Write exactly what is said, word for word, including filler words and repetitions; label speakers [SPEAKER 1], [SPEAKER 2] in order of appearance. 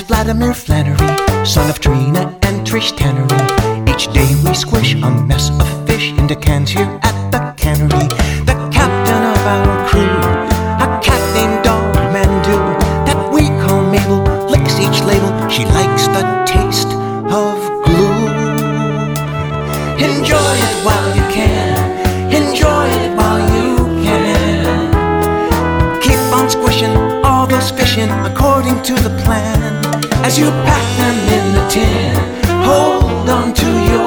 [SPEAKER 1] Vladimir Flannery, son of Trina and Trish Tannery. Each day we squish a mess of fish into cans here at the cannery. The captain of our crew, a cat named Dog Mandu, that we call Mabel, licks each label. She likes the taste of glue. Enjoy it while you can, enjoy it while you can. Keep on squishing all those fish in according to the plan. As you pack them in the tin, hold on to your